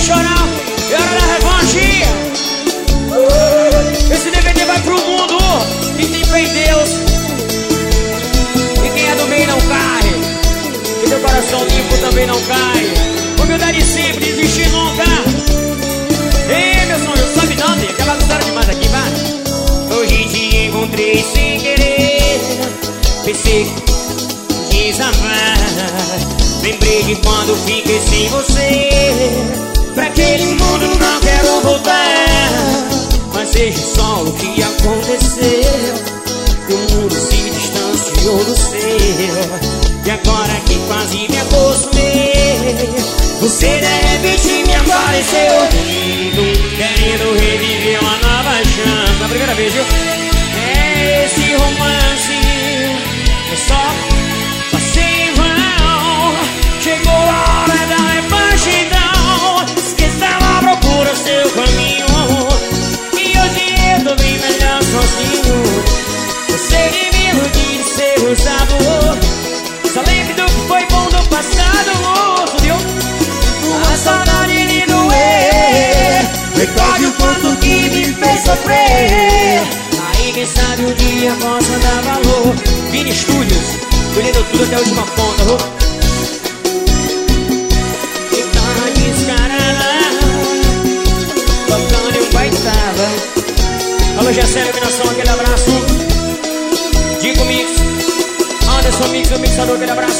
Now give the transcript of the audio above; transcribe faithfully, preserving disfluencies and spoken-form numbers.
chorão, é hora da revanche. Esse D V D vai pro mundo. Quem tem fé em Deus e quem é do bem não cai, e teu coração limpo também não cai. Humildade sempre, desistir nunca. Ei, meu sonho, sobe não, tem aquela história demais aqui, vai. Hoje te encontrei sem querer, pensei que desamar. Lembrei de quando fiquei sem você. Pra aquele mundo não quero voltar, mas seja só o que aconteceu. O mundo se distanciou do seu, e agora que quase me acostumei, você de repente me apareceu, querendo reviver uma nova chance. A primeira vez, viu? É esse romance, é só passei em vão. Chegou a hora da revanche, então esqueça lá, procura seu caminho. E hoje eu tô bem melhor sozinho. Você me iludir de ser usado, só lembre do que foi bom do passado, viu? A saudade de doer, recorde o quanto que me fez sofrer. Aí quem sabe um dia possa dar valor. Vini Studios, colhendo tudo até a última ponta, viu? Guitarra descarada, tocando em um baitava. Alô, Jacélia, iluminação, aquele abraço. Digo Mix, Anderson Mix, o mixador, aquele abraço.